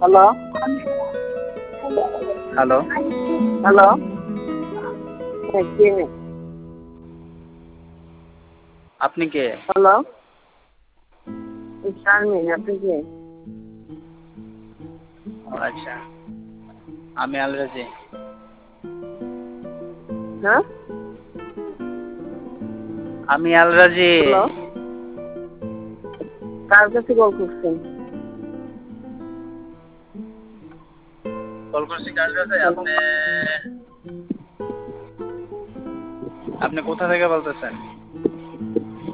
Hello hello, hello কে? আপনি কে? Hello Sharmin, আপনি কে? ও আচ্ছা, আমি আলরাজি। হ্যাঁ, আমি আলরাজি। হ্যালো, কার কাছে কল করছেন? কল করছি কার কাছে? হ্যালো, আপনি আপনি কোথা থেকে বলতেছেন?